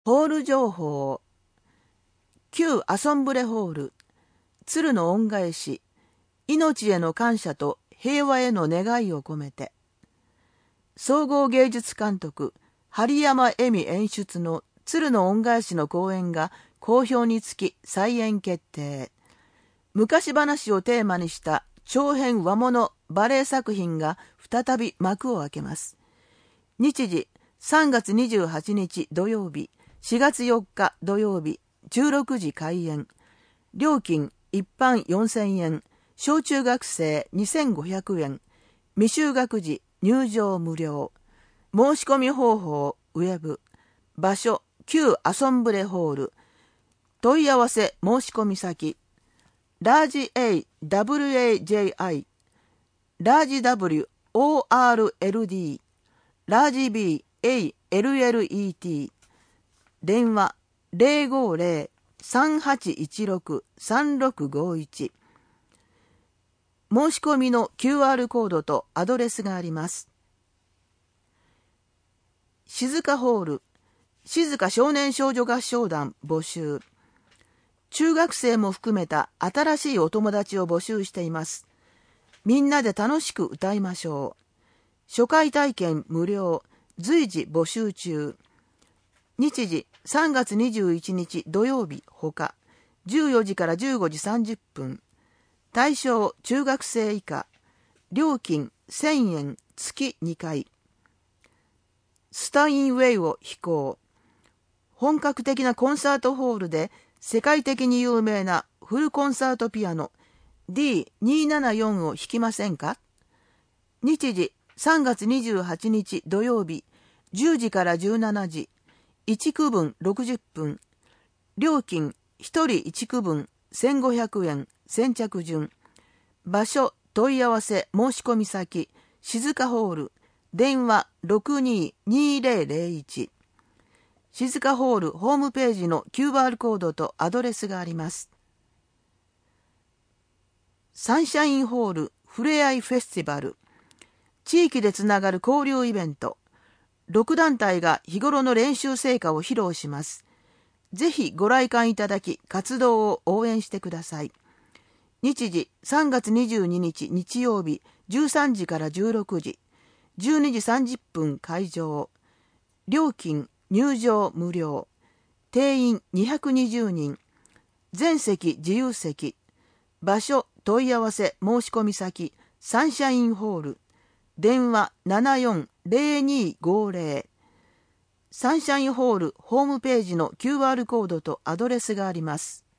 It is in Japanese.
ホール情報。旧アソンブレホール、鶴の恩返し、命への感謝と平和への願いを込めて。総合芸術監督、針山恵美演出の鶴の恩返しの公演が好評につき再演決定。昔話をテーマにした長編和物バレエ作品が再び幕を開けます。日時3月28日土曜日、4月4日土曜日、16時開演。料金一般4000円、小中学生2500円、未就学児入場無料。申し込み方法ウェブ。場所旧アソンブレホール。問い合わせ申し込み先ラージ AWAJI、 ラージ WORLD、 ラージ BALLET。 電話050-3816-3651。申し込みの QR コードとアドレスがあります。静かホール、静か少年少女合唱団募集。中学生も含めた新しいお友達を募集しています。みんなで楽しく歌いましょう。初回体験無料、随時募集中。日時3月21日土曜日ほか、14時から15時30分。対象中学生以下。料金1000円、月2回。スタインウェイを飛行。本格的なコンサートホールで世界的に有名なフルコンサートピアノ D274 を弾きませんか？日時3月28日土曜日、10時から17時。1区分60分。料金1人1区分1500円、先着順。場所問い合わせ申し込み先静かホール。電話622001。静かホールホームページの QR コードとアドレスがあります。サンシャインホールふれあいフェスティバル。地域でつながる交流イベント。6団体が日頃の練習成果を披露します。ぜひご来館いただき、活動を応援してください。日時3月22日日曜日、13時から16時。12時30分開場。料金入場無料。定員220人。全席自由席。場所問い合わせ申し込み先サンシャインホール。電話740250。サンシャインホールホームページの QR コードとアドレスがあります。